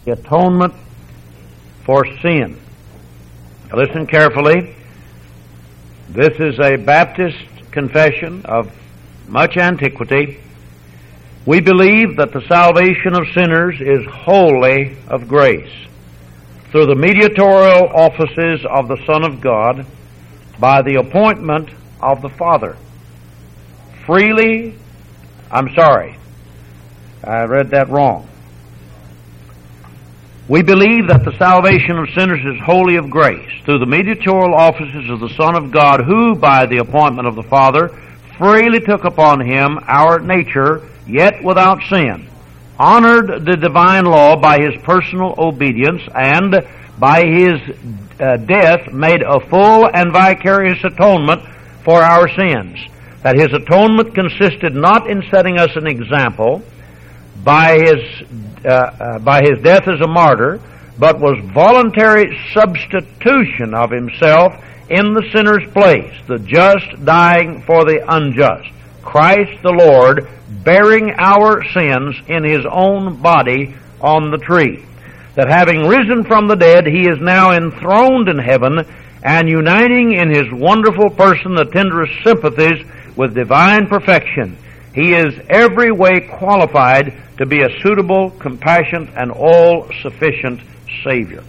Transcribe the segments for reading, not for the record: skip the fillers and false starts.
The atonement for sin. Now listen carefully. This is a Baptist confession of much antiquity. We believe that the salvation of sinners is wholly of grace, through the mediatorial offices of the Son of God, by the appointment of the Father. I read that wrong. We believe that the salvation of sinners is wholly of grace, through the mediatorial offices of the Son of God, who, by the appointment of the Father, freely took upon him our nature, yet without sin, honored the divine law by his personal obedience, and by his death made a full and vicarious atonement for our sins. That his atonement consisted not in setting us an example by his death as a martyr, but was voluntary substitution of himself in the sinner's place, the just dying for the unjust. Christ the Lord bearing our sins in his own body on the tree. That having risen from the dead, he is now enthroned in heaven, and uniting in his wonderful person the tenderest sympathies with divine perfection. He is every way qualified to be a suitable, compassionate, and all-sufficient Savior.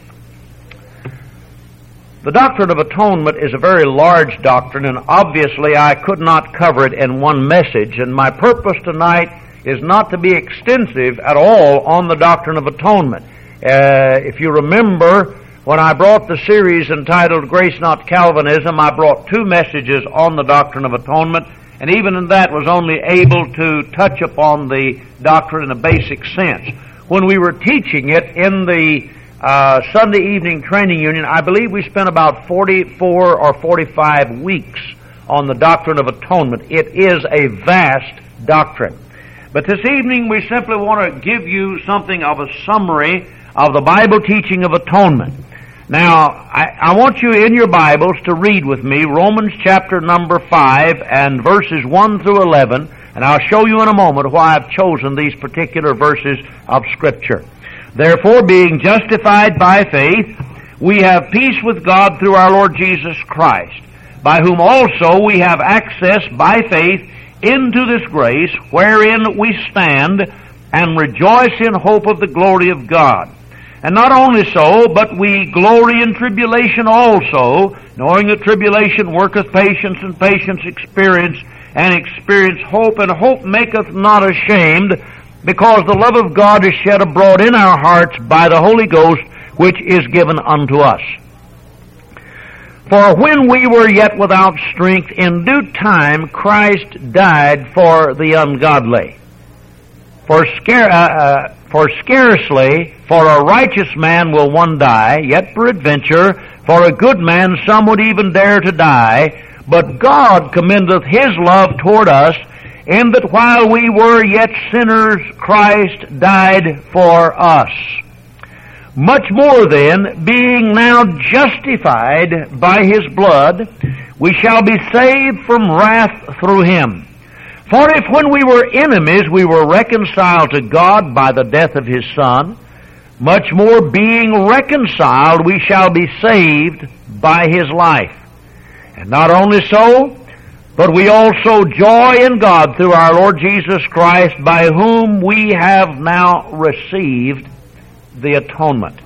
The doctrine of atonement is a very large doctrine, and obviously I could not cover it in one message, and my purpose tonight is not to be extensive at all on the doctrine of atonement. If you remember, when I brought the series entitled Grace Not Calvinism, I brought 2 messages on the doctrine of atonement, and even in that was only able to touch upon the doctrine in a basic sense. When we were teaching it in the Sunday evening training union, I believe we spent about 44 or 45 weeks on the doctrine of atonement. It is a vast doctrine. But this evening we simply want to give you something of a summary of the Bible teaching of atonement. Now, I want you in your Bibles to read with me Romans chapter number 5 and verses 1 through 11, and I'll show you in a moment why I've chosen these particular verses of Scripture. Therefore, being justified by faith, we have peace with God through our Lord Jesus Christ, by whom also we have access by faith into this grace, wherein we stand and rejoice in hope of the glory of God. And not only so, but we glory in tribulation also, knowing that tribulation worketh patience, and patience experience, and experience hope, and hope maketh not ashamed, because the love of God is shed abroad in our hearts by the Holy Ghost, which is given unto us. For when we were yet without strength, in due time Christ died for the ungodly. For scarcely for a righteous man will one die, yet peradventure for a good man some would even dare to die. But God commendeth his love toward us, in that while we were yet sinners, Christ died for us. Much more then, being now justified by his blood, we shall be saved from wrath through him. For if when we were enemies we were reconciled to God by the death of his Son, much more being reconciled we shall be saved by his life. And not only so, but we also joy in God through our Lord Jesus Christ, by whom we have now received the atonement.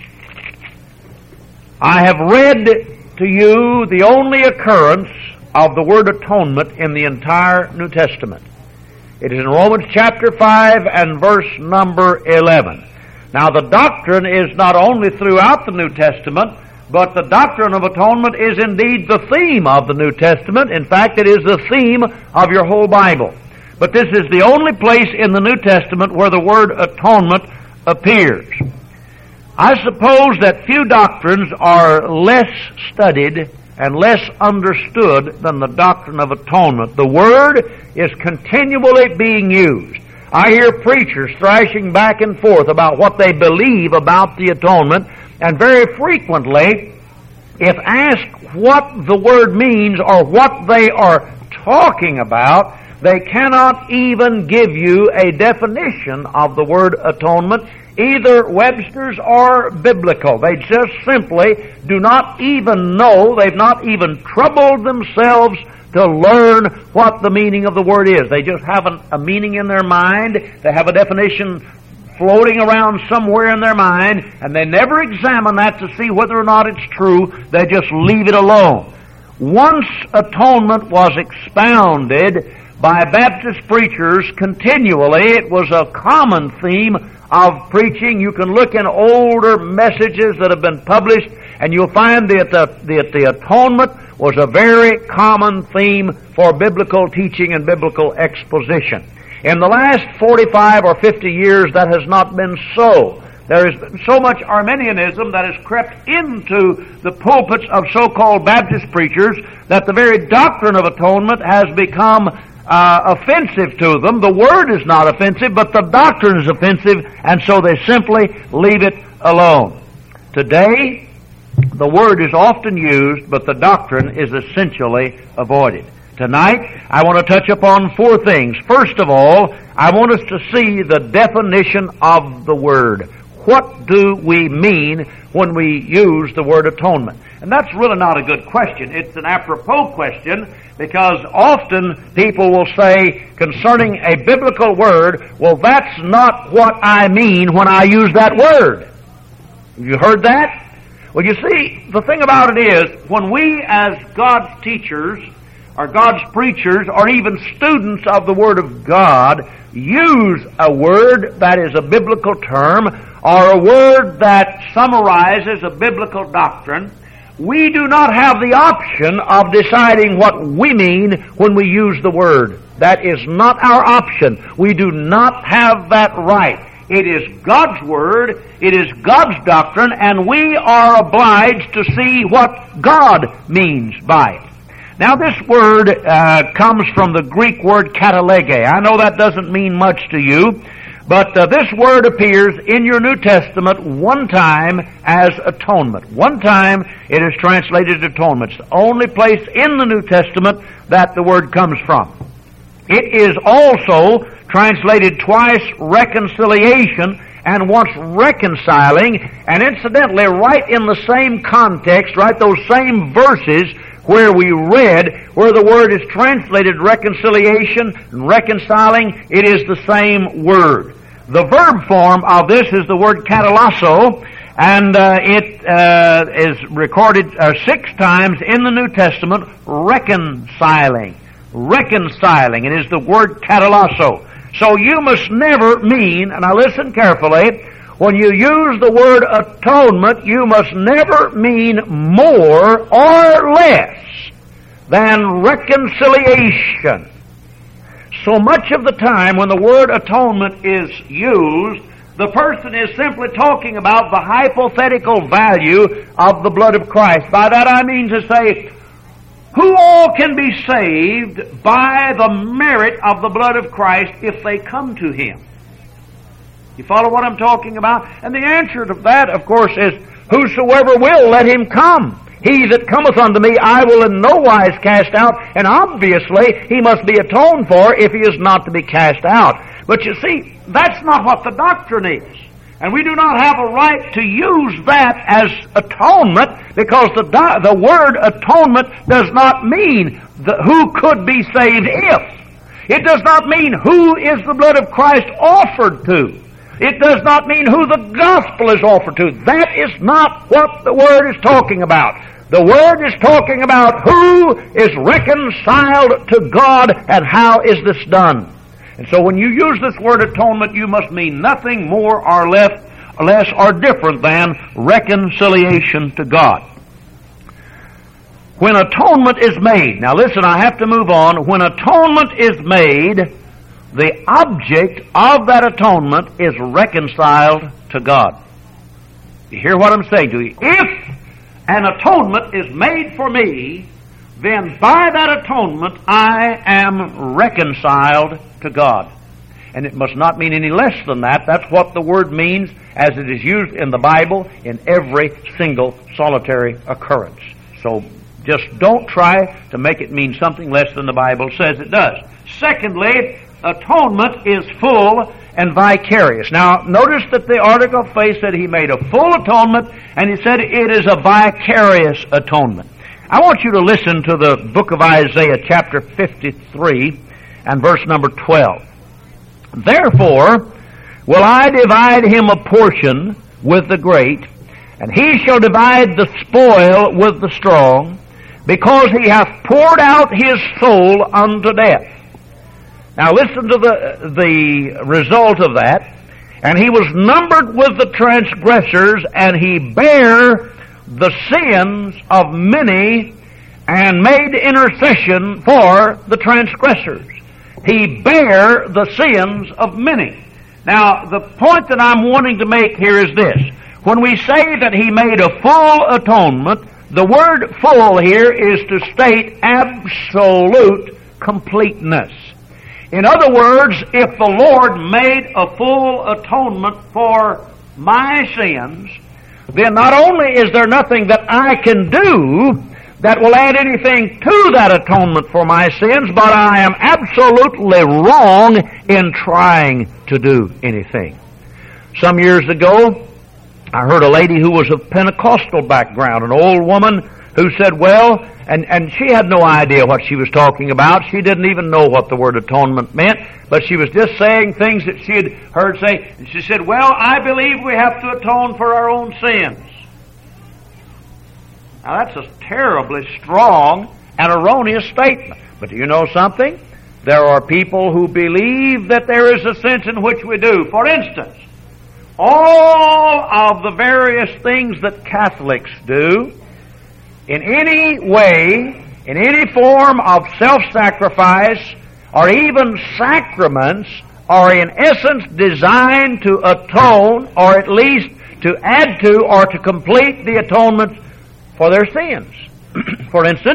I have read to you the only occurrence of the word atonement in the entire New Testament. It is in Romans chapter 5 and verse number 11. Now the doctrine is not only throughout the New Testament, but the doctrine of atonement is indeed the theme of the New Testament. In fact, it is the theme of your whole Bible. But this is the only place in the New Testament where the word atonement appears. I suppose that few doctrines are less studied and less understood than the doctrine of atonement. The word is continually being used. I hear preachers thrashing back and forth about what they believe about the atonement, and very frequently, if asked what the word means or what they are talking about, they cannot even give you a definition of the word atonement either Webster's or biblical. They just simply do not even know, they've not even troubled themselves to learn what the meaning of the word is. They just have a meaning in their mind, they have a definition floating around somewhere in their mind, and they never examine that to see whether or not it's true. They just leave it alone. Once atonement was expounded by Baptist preachers continually, it was a common theme of preaching. You can look in older messages that have been published, and you'll find that the atonement was a very common theme for biblical teaching and biblical exposition. In the last 45 or 50 years, that has not been so. There has been so much Arminianism that has crept into the pulpits of so-called Baptist preachers that the very doctrine of atonement has become offensive to them. The word is not offensive, but the doctrine is offensive, and so they simply leave it alone. Today, the word is often used, but the doctrine is essentially avoided. Tonight, I want to touch upon four things. First of all, I want us to see the definition of the word. What do we mean when we use the word atonement? And that's really not a good question. It's an apropos question, because often people will say concerning a biblical word, well, that's not what I mean when I use that word. Have you heard that? Well, you see, the thing about it is, when we as God's teachers, or God's preachers, or even students of the Word of God, use a word that is a biblical term, or a word that summarizes a biblical doctrine, we do not have the option of deciding what we mean when we use the word. That is not our option. We do not have that right. It is God's Word, it is God's doctrine, and we are obliged to see what God means by it. Now, this word comes from the Greek word katalege. I know that doesn't mean much to you, but this word appears in your New Testament one time as atonement. One time it is translated atonement. It's the only place in the New Testament that the word comes from. It is also translated twice reconciliation and once reconciling, and incidentally, right in the same context, right, those same verses where we read, where the word is translated reconciliation and reconciling, it is the same word. The verb form of this is the word katalasso, and it is recorded 6 times in the New Testament, reconciling. Reconciling. It is the word katalasso. So you must never mean, and now listen carefully, when you use the word atonement, you must never mean more or less than reconciliation. So much of the time when the word atonement is used, the person is simply talking about the hypothetical value of the blood of Christ. By that I mean to say, who all can be saved by the merit of the blood of Christ if they come to Him? You follow what I'm talking about? And the answer to that, of course, is, whosoever will, let him come. He that cometh unto me, I will in no wise cast out. And obviously, he must be atoned for if he is not to be cast out. But you see, that's not what the doctrine is. And we do not have a right to use that as atonement, because the word atonement does not mean who could be saved if. It does not mean who is the blood of Christ offered to. It does not mean who the gospel is offered to. That is not what the word is talking about. The word is talking about who is reconciled to God and how is this done. And so when you use this word atonement, you must mean nothing more or less or different than reconciliation to God. When atonement is made, now listen, I have to move on. When atonement is made, the object of that atonement is reconciled to God. You hear what I'm saying to you? If an atonement is made for me, then by that atonement I am reconciled to God. And it must not mean any less than that. That's what the word means as it is used in the Bible in every single solitary occurrence. So just don't try to make it mean something less than the Bible says it does. Secondly, atonement is full and vicarious. Now, notice that the article of faith said he made a full atonement, and he said it is a vicarious atonement. I want you to listen to the book of Isaiah, chapter 53, and verse number 12. Therefore will I divide him a portion with the great, and he shall divide the spoil with the strong, because he hath poured out his soul unto death. Now listen to the result of that. And he was numbered with the transgressors, and he bare the sins of many, and made intercession for the transgressors. He bare the sins of many. Now, the point that I'm wanting to make here is this. When we say that he made a full atonement, the word full here is to state absolute completeness. In other words, if the Lord made a full atonement for my sins, then not only is there nothing that I can do that will add anything to that atonement for my sins, but I am absolutely wrong in trying to do anything. Some years ago, I heard a lady who was of Pentecostal background, an old woman who said, well, and she had no idea what she was talking about. She didn't even know what the word atonement meant, but she was just saying things that she had heard say. And she said, well, I believe we have to atone for our own sins. Now that's a terribly strong and erroneous statement. But do you know something? There are people who believe that there is a sense in which we do. For instance, all of the various things that Catholics do, in any way, in any form of self-sacrifice, or even sacraments, are in essence designed to atone, or at least to add to, or to complete the atonement for their sins. For instance,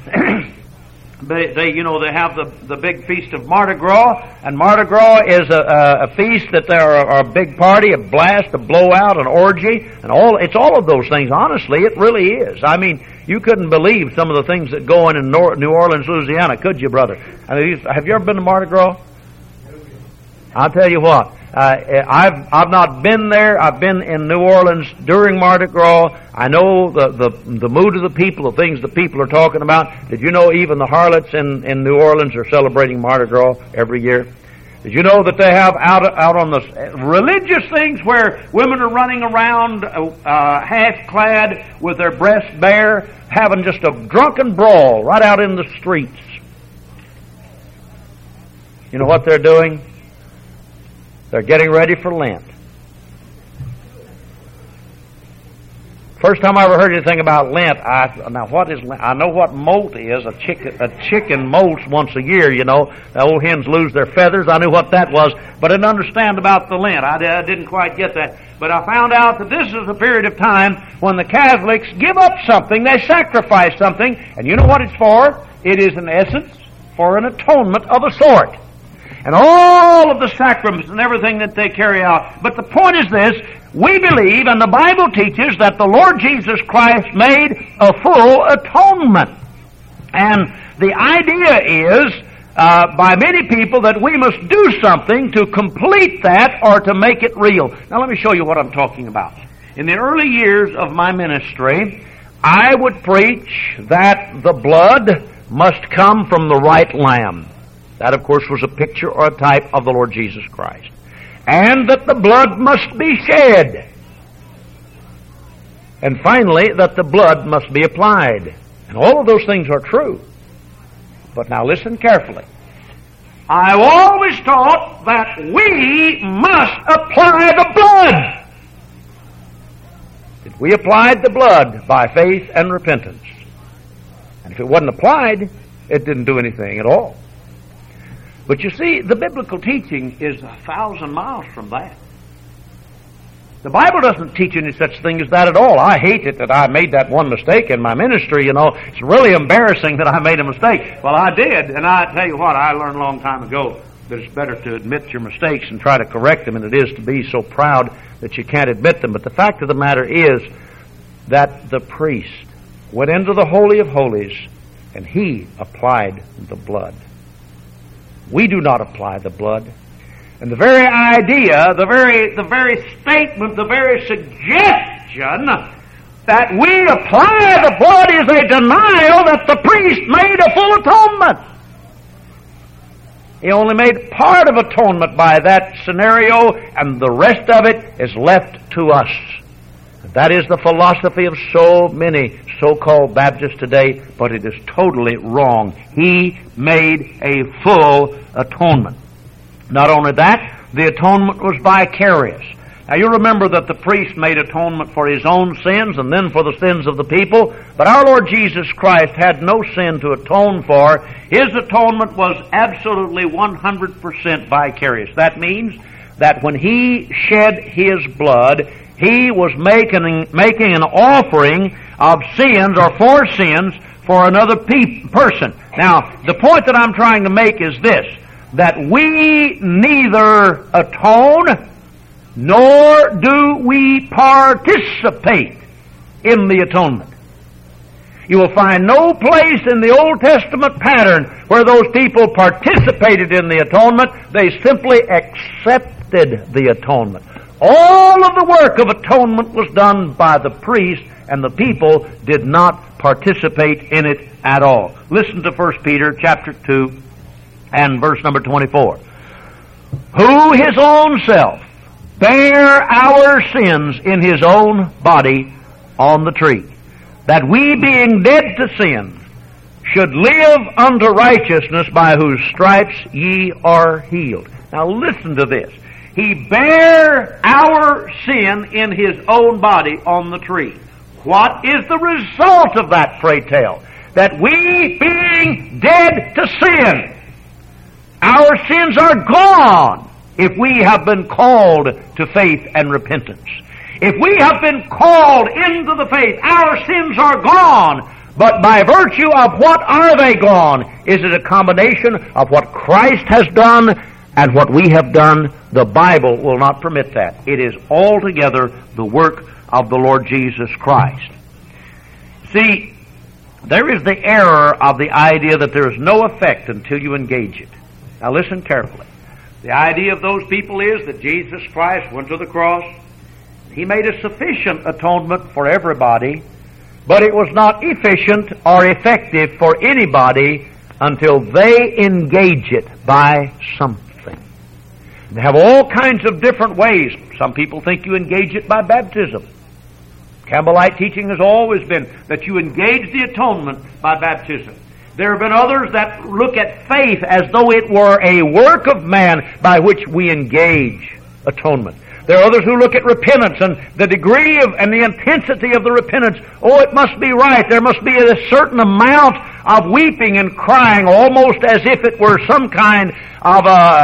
they have the big feast of Mardi Gras, and Mardi Gras is a feast that there are a big party, a blast, a blowout, an orgy, and it's all of those things. Honestly, it really is. I mean, you couldn't believe some of the things that go on in New Orleans, Louisiana, could you, brother? I mean, have you ever been to Mardi Gras? I'll tell you what. I've not been there. I've been in New Orleans during Mardi Gras. I know the mood of the people, the things the people are talking about. Did you know even the harlots in New Orleans are celebrating Mardi Gras every year? Did you know that they have out on the religious things where women are running around half-clad with their breasts bare, having just a drunken brawl right out in the streets? You know what they're doing? They're getting ready for Lent. First time I ever heard anything about Lent, now what is Lent? I know what molt is. A chicken molts once a year, you know. The old hens lose their feathers. I knew what that was, but I didn't understand about the Lent. I didn't quite get that. But I found out that this is a period of time when the Catholics give up something. They sacrifice something. And you know what it's for? It is, in essence, for an atonement of a sort. And all of the sacraments and everything that they carry out. But the point is this, we believe, and the Bible teaches, that the Lord Jesus Christ made a full atonement. And the idea is, by many people, that we must do something to complete that or to make it real. Now let me show you what I'm talking about. In the early years of my ministry, I would preach that the blood must come from the right lamb. That, of course, was a picture or a type of the Lord Jesus Christ. And that the blood must be shed. And finally, that the blood must be applied. And all of those things are true. But now listen carefully. I've always taught that we must apply the blood. We applied the blood by faith and repentance. And if it wasn't applied, it didn't do anything at all. But you see, the biblical teaching is 1,000 miles from that. The Bible doesn't teach any such thing as that at all. I hate it that I made that one mistake in my ministry, you know. It's really embarrassing that I made a mistake. Well, I did, and I tell you what, I learned a long time ago that it's better to admit your mistakes and try to correct them than it is to be so proud that you can't admit them. But the fact of the matter is that the priest went into the Holy of Holies and he applied the blood. We do not apply the blood. And the very idea, the very statement, the very suggestion that we apply the blood is a denial that the priest made a full atonement. He only made part of atonement by that scenario, and the rest of it is left to us. That is the philosophy of so many so-called Baptists today, but it is totally wrong. He made a full atonement. Not only that, the atonement was vicarious. Now you remember that the priest made atonement for his own sins and then for the sins of the people, but our Lord Jesus Christ had no sin to atone for. His atonement was absolutely 100% vicarious. That means that when He shed His blood, He was making an offering of sins or for sins for another person. Now, the point that I'm trying to make is this, that we neither atone nor do we participate in the atonement. You will find no place in the Old Testament pattern where those people participated in the atonement. They simply accepted the atonement. All of the work of atonement was done by the priest, and the people did not participate in it at all. Listen to 1 Peter chapter 2 and verse number 24. Who His own self bare our sins in His own body on the tree, that we being dead to sin should live unto righteousness, by whose stripes ye are healed. Now listen to this. He bare our sin in His own body on the tree. What is the result of that, pray tell? That we being dead to sin, our sins are gone if we have been called to faith and repentance. If we have been called into the faith, our sins are gone. But by virtue of what are they gone? Is it a combination of what Christ has done and what we have done? The Bible will not permit that. It is altogether the work of the Lord Jesus Christ. See, there is the error of the idea that there is no effect until you engage it. Now listen carefully. The idea of those people is that Jesus Christ went to the cross. He made a sufficient atonement for everybody, but it was not efficient or effective for anybody until they engage it by something. They have all kinds of different ways. Some people think you engage it by baptism. Campbellite teaching has always been that you engage the atonement by baptism. There have been others that look at faith as though it were a work of man by which we engage atonement. There are others who look at repentance and the degree of and the intensity of the repentance. Oh, it must be right. There must be a certain amount of weeping and crying, almost as if it were some kind of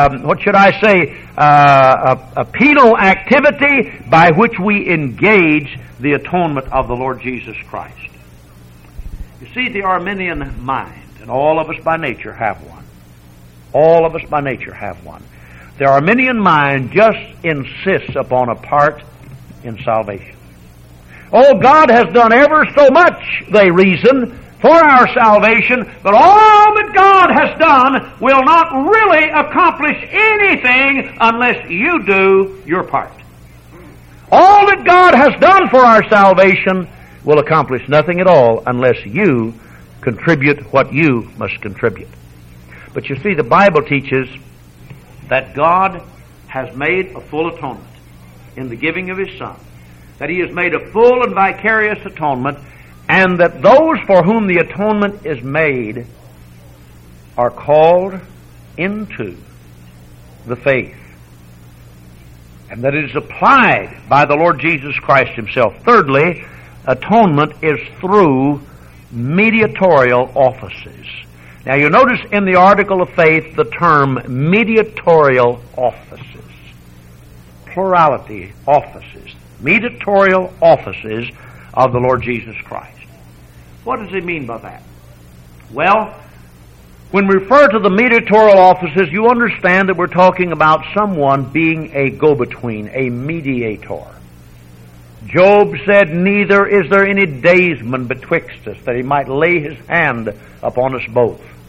a penal activity by which we engage the atonement of the Lord Jesus Christ. You see, the Arminian mind, and all of us by nature have one. All of us by nature have one. The Arminian mind just insists upon a part in salvation. Oh, God has done ever so much, they reason, for our salvation, but all that God has done will not really accomplish anything unless you do your part. All that God has done for our salvation will accomplish nothing at all unless you contribute what you must contribute. But you see, the Bible teaches that God has made a full atonement in the giving of His Son, that He has made a full and vicarious atonement, and that those for whom the atonement is made are called into the faith, and that it is applied by the Lord Jesus Christ Himself. Thirdly, atonement is through mediatorial offices. Now you notice in the article of faith the term mediatorial offices. Plurality offices. Mediatorial offices of the Lord Jesus Christ. What does He mean by that? Well, when we refer to the mediatorial offices, you understand that we're talking about someone being a go-between, a mediator. Job said, "Neither is there any daysman betwixt us, that he might lay his hand upon us both."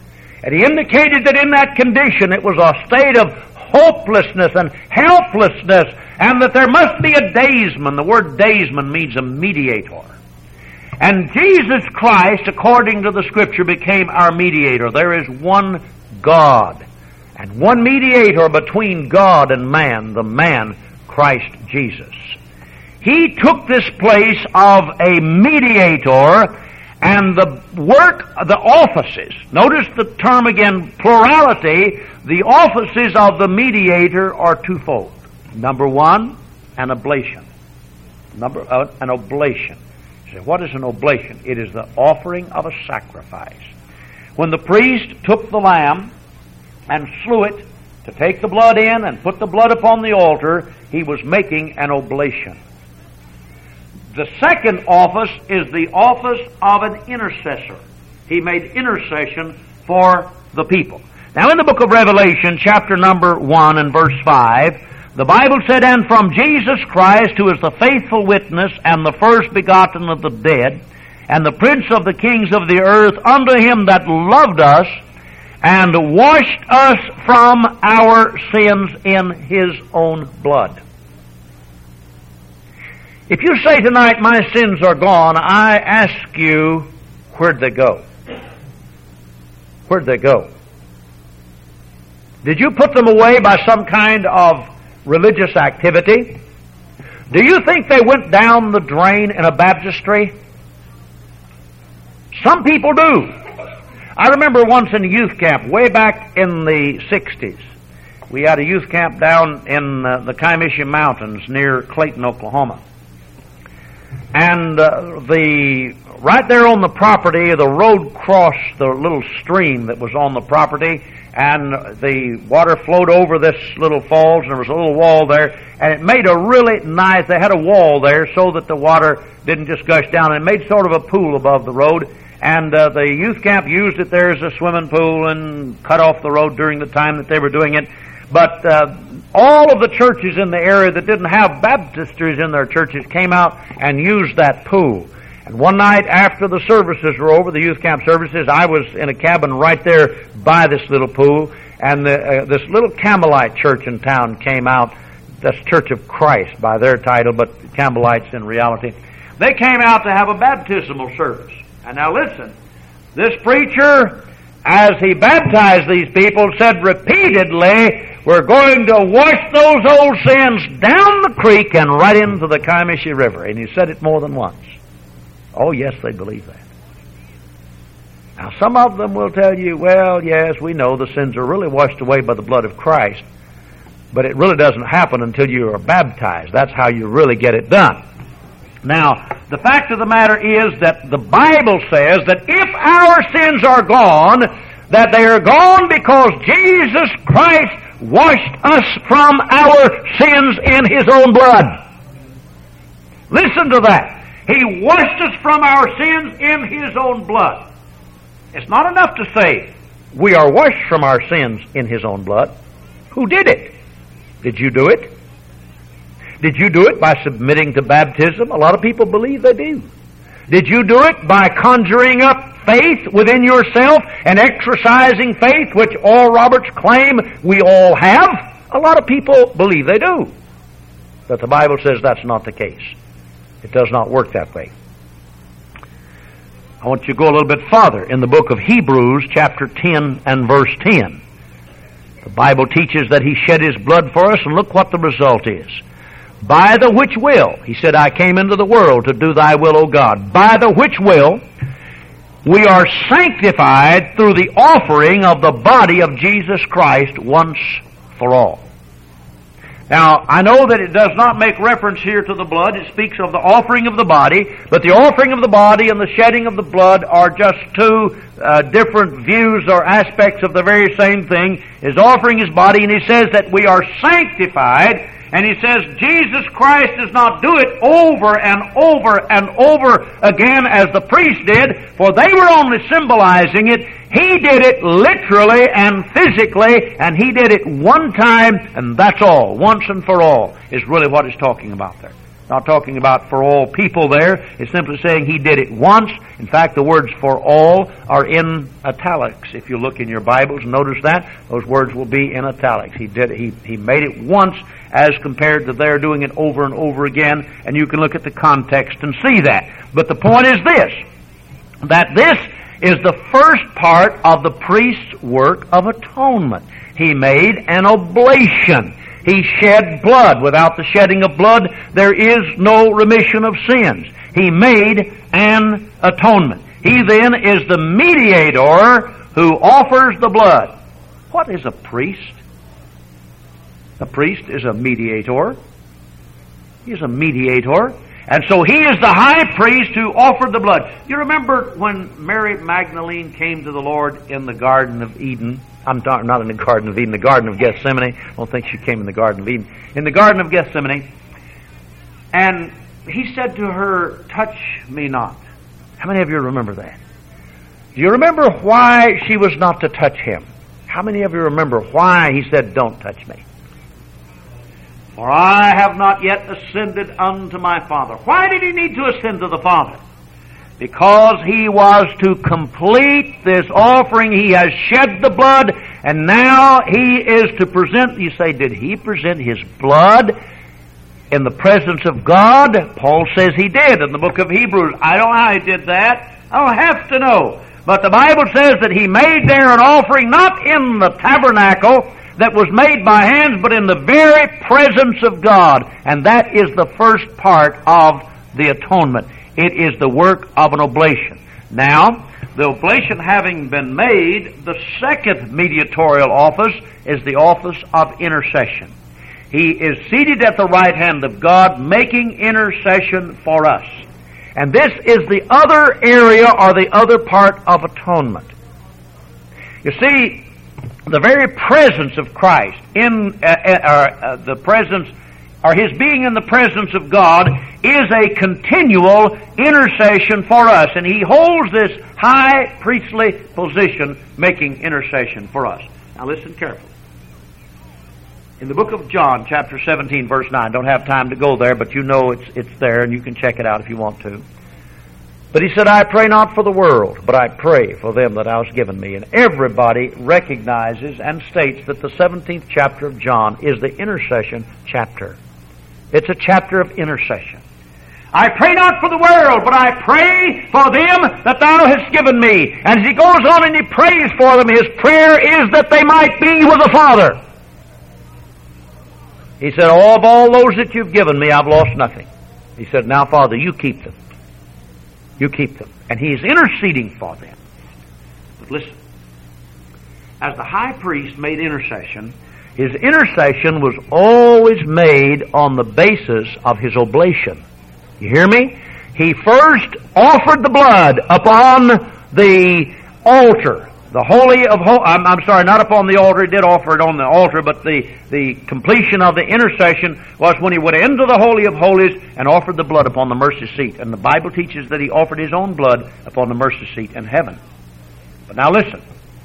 And he indicated that in that condition it was a state of hopelessness and helplessness, and that there must be a daysman. The word daysman means a mediator. And Jesus Christ, according to the Scripture, became our mediator. There is one God, and one mediator between God and man, the man, Christ Jesus. He took this place of a mediator, and the work, the offices, notice the term again, plurality, the offices of the mediator are twofold. Number one, an oblation. An oblation. You say, what is an oblation? It is the offering of a sacrifice. When the priest took the lamb and slew it to take the blood in and put the blood upon the altar, he was making an oblation. The second office is the office of an intercessor. He made intercession for the people. Now in the book of Revelation, chapter number 1 and verse 5, the Bible said, "And from Jesus Christ, who is the faithful witness and the first begotten of the dead, and the prince of the kings of the earth, unto him that loved us, and washed us from our sins in his own blood." If you say tonight, "My sins are gone," I ask you, where'd they go? Where'd they go? Did you put them away by some kind of religious activity? Do you think they went down the drain in a baptistry? Some people do. I remember once in a youth camp, way back in the 60s, we had a youth camp down in the Kiamishi Mountains near Clayton, Oklahoma. And right there on the property, the road crossed the little stream that was on the property, and the water flowed over this little falls, and there was a little wall there, and it made a really nice, they had a wall there so that the water didn't just gush down, and it made sort of a pool above the road, and the youth camp used it there as a swimming pool and cut off the road during the time that they were doing it. But all of the churches in the area that didn't have baptistries in their churches came out and used that pool. And one night after the services were over, the youth camp services, I was in a cabin right there by this little pool, and this little Campbellite church in town came out. That's Church of Christ by their title, but Campbellites in reality. They came out to have a baptismal service. And now listen, this preacher, as he baptized these people, said repeatedly, "We're going to wash those old sins down the creek and right into the Kiamishi River." And he said it more than once. Oh, yes, they believe that. Now, some of them will tell you, "Well, yes, we know the sins are really washed away by the blood of Christ, but it really doesn't happen until you are baptized. That's how you really get it done." Now, the fact of the matter is that the Bible says that if our sins are gone, that they are gone because Jesus Christ washed us from our sins in his own blood. Listen to that. He washed us from our sins in his own blood. It's not enough to say, we are washed from our sins in his own blood. Who did it? Did you do it? Did you do it by submitting to baptism? A lot of people believe they do. Did you do it by conjuring up faith within yourself and exercising faith, which Oral Roberts claim we all have? A lot of people believe they do. But the Bible says that's not the case. It does not work that way. I want you to go a little bit farther. In the book of Hebrews, chapter 10 and verse 10, the Bible teaches that he shed his blood for us, and look what the result is. "By the which will," he said, "I came into the world to do thy will, O God. By the which will we are sanctified through the offering of the body of Jesus Christ once for all." Now, I know that it does not make reference here to the blood. It speaks of the offering of the body, but the offering of the body and the shedding of the blood are just two different views or aspects of the very same thing. His offering his body, and he says that we are sanctified. And he says Jesus Christ does not do it over and over and over again as the priest did, for they were only symbolizing it. He did it literally and physically, and he did it one time, and that's all. Once and for all is really what he's talking about there. Not talking about for all people there. It's simply saying He did it once. In fact, the words for all are in italics. If you look in your Bibles, notice that. Those words will be in italics. He did it. He made it once as compared to their doing it over and over again. And you can look at the context and see that. But the point is this, that this is the first part of the priest's work of atonement. He made an oblation. He shed blood. Without the shedding of blood, there is no remission of sins. He made an atonement. He then is the mediator who offers the blood. What is a priest? A priest is a mediator. He is a mediator. And so he is the high priest who offered the blood. You remember when Mary Magdalene came to the Lord in the Garden of Eden? I'm not in the Garden of Eden, the Garden of Gethsemane. I don't think she came in the Garden of Eden. In the Garden of Gethsemane. And he said to her, "Touch me not." How many of you remember that? Do you remember why she was not to touch him? How many of you remember why he said, "Don't touch me"? "For I have not yet ascended unto my Father." Why did he need to ascend to the Father? Because he was to complete this offering. He has shed the blood, and now he is to present. You say, did he present his blood in the presence of God? Paul says he did in the book of Hebrews. I don't know how he did that. I don't have to know. But the Bible says that he made there an offering not in the tabernacle that was made by hands, but in the very presence of God. And that is the first part of the atonement. It is the work of an oblation. Now, the oblation having been made, the second mediatorial office is the office of intercession. He is seated at the right hand of God, making intercession for us. And this is the other area or the other part of atonement. You see, the very presence of Christ the presence, or His being in the presence of God, is a continual intercession for us. And He holds this high priestly position, making intercession for us. Now listen carefully. In the book of John, chapter 17, verse 9, don't have time to go there, but you know it's there, and you can check it out if you want to. But He said, "I pray not for the world, but I pray for them that Thou hast given me." And everybody recognizes and states that the 17th chapter of John is the intercession chapter. It's a chapter of intercession. "I pray not for the world, but I pray for them that Thou hast given me." And as he goes on and he prays for them, his prayer is that they might be with the Father. He said, "Of all those that You've given me, I've lost nothing." He said, "Now, Father, You keep them. You keep them." And He is interceding for them. But listen, as the high priest made intercession, his intercession was always made on the basis of his oblation. You hear me? He first offered the blood upon the altar. The Holy of Holies, I'm sorry, not upon the altar. He did offer it on the altar, but the completion of the intercession was when he went into the Holy of Holies and offered the blood upon the mercy seat. And the Bible teaches that he offered his own blood upon the mercy seat in heaven. But now listen.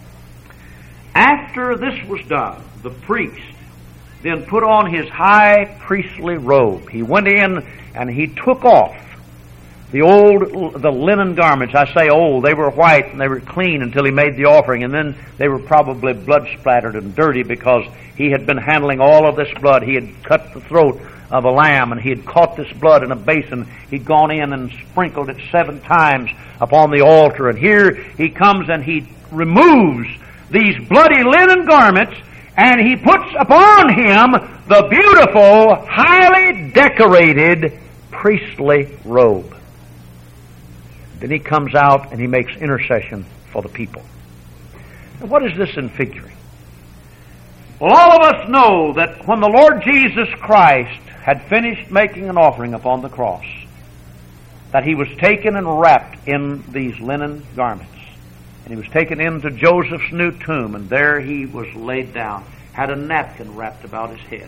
After this was done, the priest then put on his high priestly robe. He went in and he took off the linen garments. I say old, they were white and they were clean until he made the offering, and then they were probably blood splattered and dirty because he had been handling all of this blood. He had cut the throat of a lamb and he had caught this blood in a basin. He'd gone in and sprinkled it 7 times upon the altar, and here he comes and he removes these bloody linen garments and he puts upon him the beautiful, highly decorated priestly robe. Then he comes out and he makes intercession for the people. Now, what is this in figuring? Well, all of us know that when the Lord Jesus Christ had finished making an offering upon the cross, that He was taken and wrapped in these linen garments. And He was taken into Joseph's new tomb, and there He was laid down, had a napkin wrapped about His head.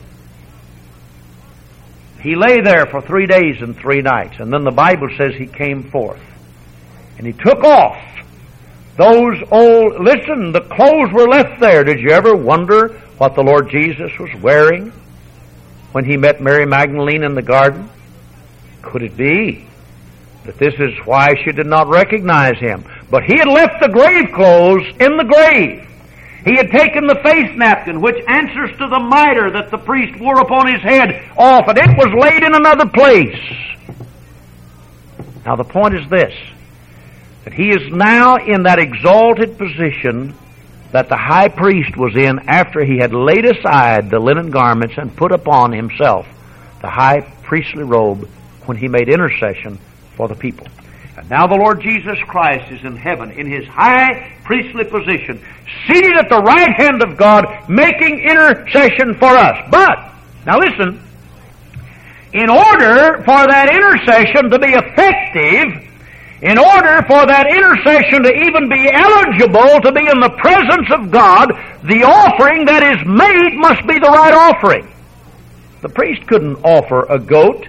He lay there for 3 days and 3 nights, and then the Bible says He came forth. And He took off those old, listen, the clothes were left there. Did you ever wonder what the Lord Jesus was wearing when He met Mary Magdalene in the garden? Could it be that this is why she did not recognize him? But he had left the grave clothes in the grave. He had taken the face napkin, which answers to the mitre that the priest wore upon his head, off, and it was laid in another place. Now the point is this, that he is now in that exalted position that the high priest was in after he had laid aside the linen garments and put upon himself the high priestly robe when he made intercession for the people. And now the Lord Jesus Christ is in heaven in his high priestly position, seated at the right hand of God, making intercession for us. But, now listen, in order for that intercession to be effective, in order for that intercession to even be eligible to be in the presence of God, the offering that is made must be the right offering. The priest couldn't offer a goat.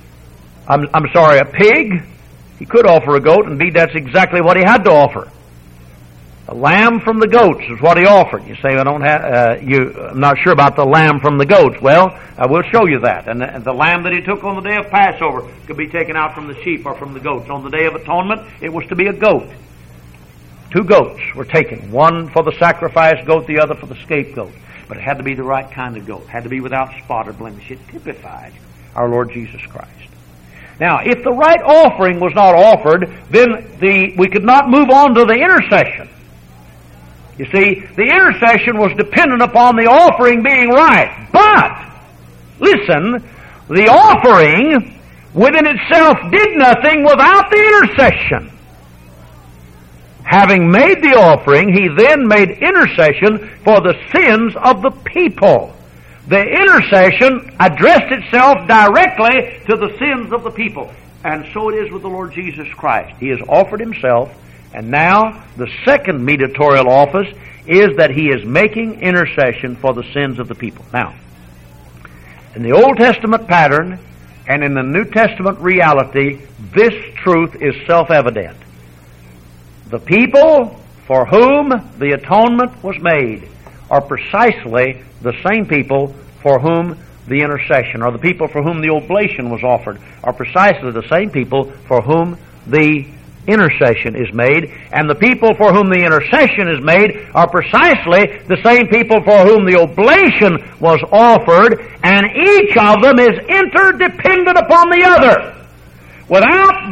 A pig. He could offer a goat. Indeed, that's exactly what he had to offer. A lamb from the goats is what he offered. You say, I'm not sure about the lamb from the goats. Well, I will show you that. And the lamb that he took on the day of Passover could be taken out from the sheep or from the goats. On the day of atonement, it was to be a goat. 2 goats were taken. One for the sacrifice goat, the other for the scapegoat. But it had to be the right kind of goat. It had to be without spot or blemish. It typified our Lord Jesus Christ. Now, if the right offering was not offered, then we could not move on to the intercession. You see, the intercession was dependent upon the offering being right. But, listen, the offering within itself did nothing without the intercession. Having made the offering, he then made intercession for the sins of the people. The intercession addressed itself directly to the sins of the people. And so it is with the Lord Jesus Christ. He has offered himself, and now the second mediatorial office is that he is making intercession for the sins of the people. Now, in the Old Testament pattern and in the New Testament reality, this truth is self-evident. The people for whom the atonement was made are precisely the same people for whom the intercession, or the people for whom the oblation was offered, are precisely the same people for whom the intercession is made, and the people for whom the intercession is made are precisely the same people for whom the oblation was offered, and each of them is interdependent upon the other. Without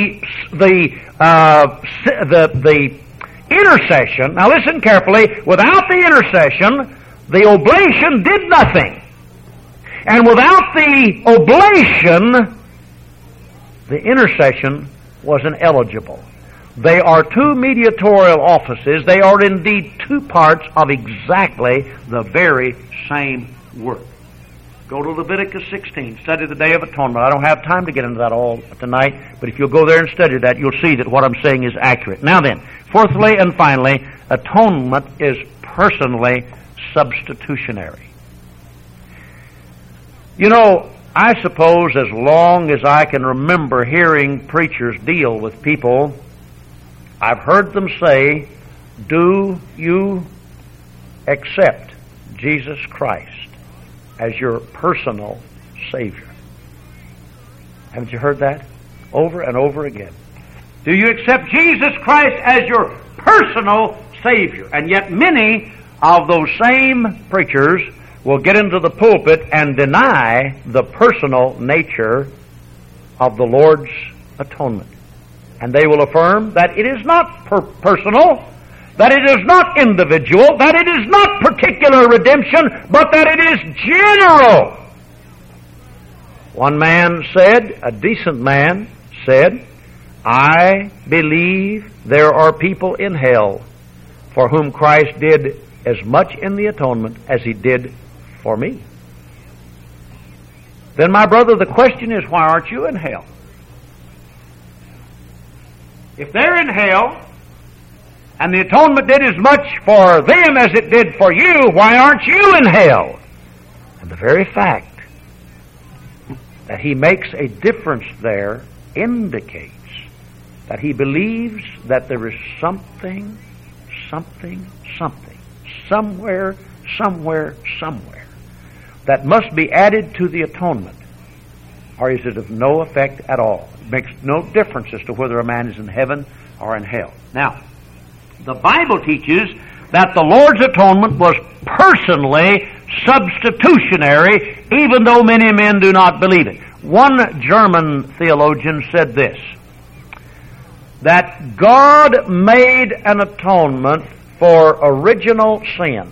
the intercession, now listen carefully, without the intercession, the oblation did nothing. And without the oblation, the intercession was ineligible. They are 2 mediatorial offices. They are indeed 2 parts of exactly the very same work. Go to Leviticus 16, study the Day of Atonement. I don't have time to get into that all tonight, but if you'll go there and study that, you'll see that what I'm saying is accurate. Now then, fourthly and finally, atonement is personally substitutionary. You know, I suppose as long as I can remember hearing preachers deal with people, I've heard them say, "Do you accept Jesus Christ as your personal Savior?" Haven't you heard that? Over and over again. Do you accept Jesus Christ as your personal Savior? And yet many of those same preachers will get into the pulpit and deny the personal nature of the Lord's atonement. And they will affirm that it is not personal, that it is not individual, that it is not particular redemption, but that it is general. One man said, a decent man said, "I believe there are people in hell for whom Christ did as much in the atonement as he did for me." Then, my brother, the question is, why aren't you in hell? If they're in hell, and the atonement did as much for them as it did for you, why aren't you in hell? And the very fact that he makes a difference there indicates that he believes that there is something, somewhere, that must be added to the atonement or is it of no effect at all? It makes no difference as to whether a man is in heaven or in hell. Now, the Bible teaches that the Lord's atonement was personally substitutionary, even though many men do not believe it. One German theologian said this, that God made an atonement for original sin,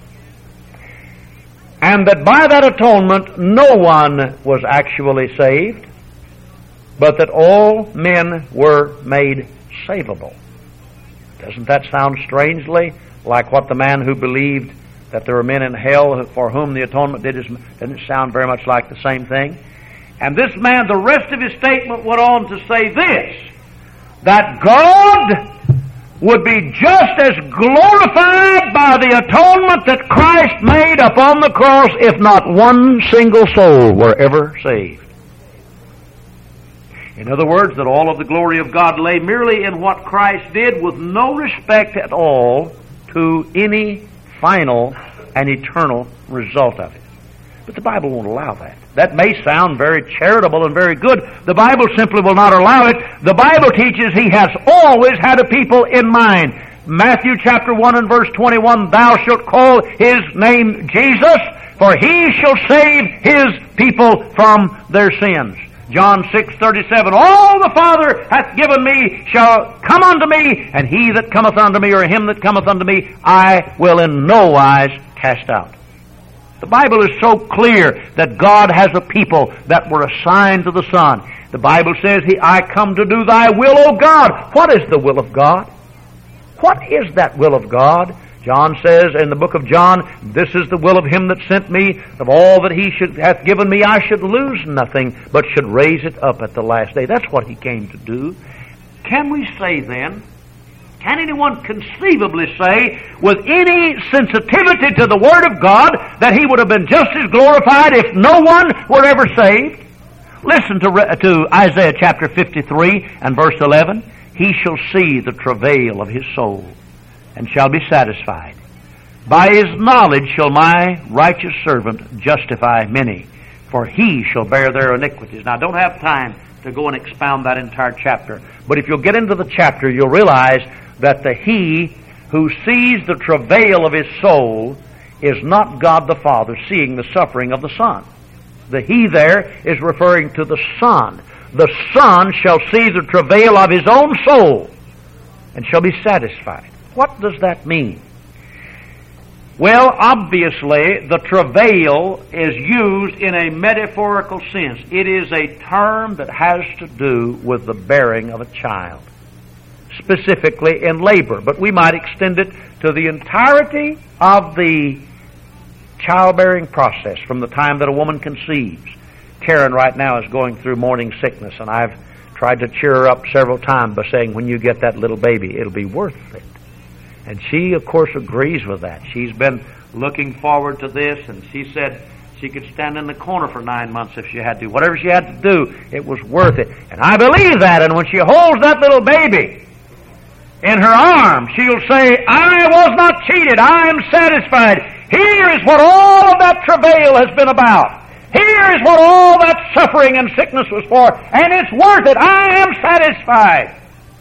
and that by that atonement no one was actually saved, but that all men were made savable. Doesn't that sound strangely like what the man who believed that there were men in hell for whom the atonement did? Doesn't it sound very much like the same thing? And this man, the rest of his statement went on to say this, that God would be just as glorified by the atonement that Christ made upon the cross if not one single soul were ever saved. In other words, that all of the glory of God lay merely in what Christ did, with no respect at all to any final and eternal result of it. But the Bible won't allow that. That may sound very charitable and very good. The Bible simply will not allow it. The Bible teaches He has always had a people in mind. Matthew chapter 1 and verse 21, thou shalt call His name Jesus, for He shall save His people from their sins. John 6:37, all the Father hath given me shall come unto me, and he that cometh unto me, or him that cometh unto me, I will in no wise cast out. The Bible is so clear that God has a people that were assigned to the Son. The Bible says, I come to do thy will, O God. What is the will of God? What is that will of God? John says in the book of John, this is the will of him that sent me, of all that he hath given me, I should lose nothing, but should raise it up at the last day. That's what he came to do. Can we say then, can anyone conceivably say, with any sensitivity to the Word of God, that he would have been just as glorified if no one were ever saved? Listen to Isaiah chapter 53 and verse 11. He shall see the travail of his soul, and shall be satisfied. By his knowledge shall my righteous servant justify many, for he shall bear their iniquities. Now, I don't have time to go and expound that entire chapter, but if you'll get into the chapter, you'll realize that the he who sees the travail of his soul is not God the Father seeing the suffering of the Son. The he there is referring to the Son. The Son shall see the travail of his own soul, and shall be satisfied. What does that mean? Well, obviously, the travail is used in a metaphorical sense. It is a term that has to do with the bearing of a child, specifically in labor. But we might extend it to the entirety of the childbearing process from the time that a woman conceives. Karen right now is going through morning sickness, and I've tried to cheer her up several times by saying, when you get that little baby, it'll be worth it. And she, of course, agrees with that. She's been looking forward to this, and she said she could stand in the corner for 9 months if she had to. Whatever she had to do, it was worth it. And I believe that, and when she holds that little baby in her arms, she'll say, I was not cheated, I am satisfied. Here is what all of that travail has been about. Here is what all that suffering and sickness was for, and it's worth it. I am satisfied.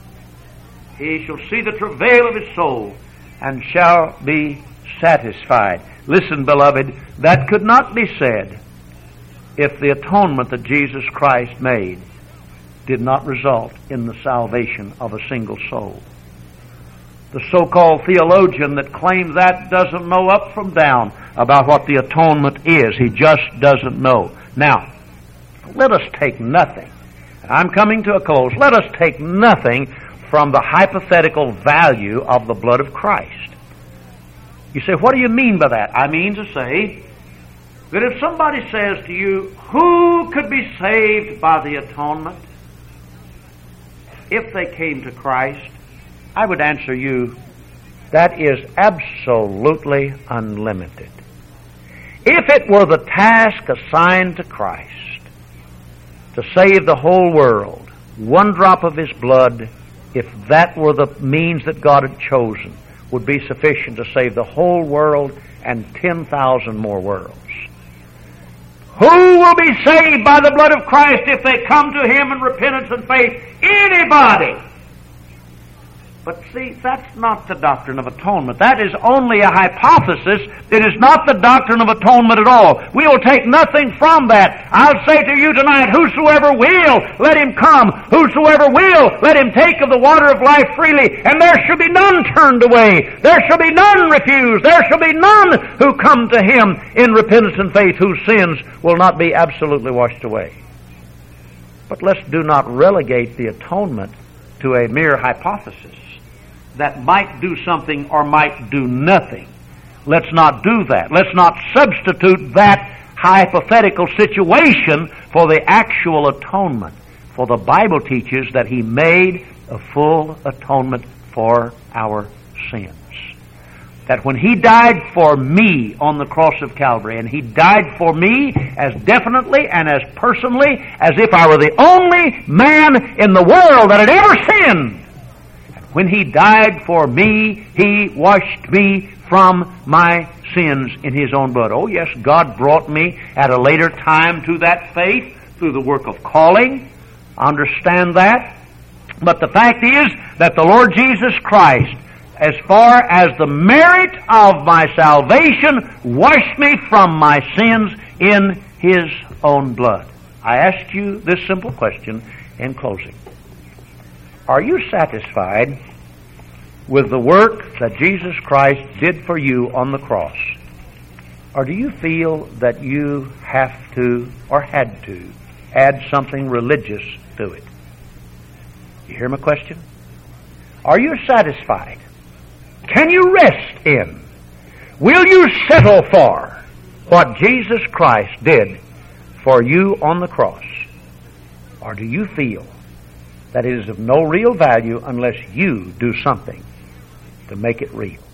He shall see the travail of his soul, and shall be satisfied. Listen, beloved, that could not be said if the atonement that Jesus Christ made did not result in the salvation of a single soul. The so-called theologian that claims that doesn't know up from down about what the atonement is. He just doesn't know. Now, let us take nothing. I'm coming to a close. Let us take nothing from the hypothetical value of the blood of Christ. You say, what do you mean by that? I mean to say that if somebody says to you, who could be saved by the atonement if they came to Christ, I would answer you, that is absolutely unlimited. If it were the task assigned to Christ to save the whole world, one drop of His blood, if that were the means that God had chosen, would be sufficient to save the whole world and 10,000 more worlds. Who will be saved by the blood of Christ if they come to Him in repentance and faith? Anybody. But see, that's not the doctrine of atonement. That is only a hypothesis. It is not the doctrine of atonement at all. We will take nothing from that. I'll say to you tonight, whosoever will, let him come. Whosoever will, let him take of the water of life freely. And there shall be none turned away. There shall be none refused. There shall be none who come to Him in repentance and faith whose sins will not be absolutely washed away. But let's do not relegate the atonement to a mere hypothesis that might do something or might do nothing. Let's not do that. Let's not substitute that hypothetical situation for the actual atonement. For the Bible teaches that He made a full atonement for our sins. That when He died for me on the cross of Calvary, and He died for me as definitely and as personally as if I were the only man in the world that had ever sinned. When He died for me, He washed me from my sins in His own blood. Oh yes, God brought me at a later time to that faith through the work of calling. I understand that. But the fact is that the Lord Jesus Christ, as far as the merit of my salvation, washed me from my sins in His own blood. I ask you this simple question in closing. Are you satisfied with the work that Jesus Christ did for you on the cross? Or do you feel that you have to or had to add something religious to it? You hear my question? Are you satisfied? Can you rest in? Will you settle for what Jesus Christ did for you on the cross? Or do you feel that it is of no real value unless you do something to make it real?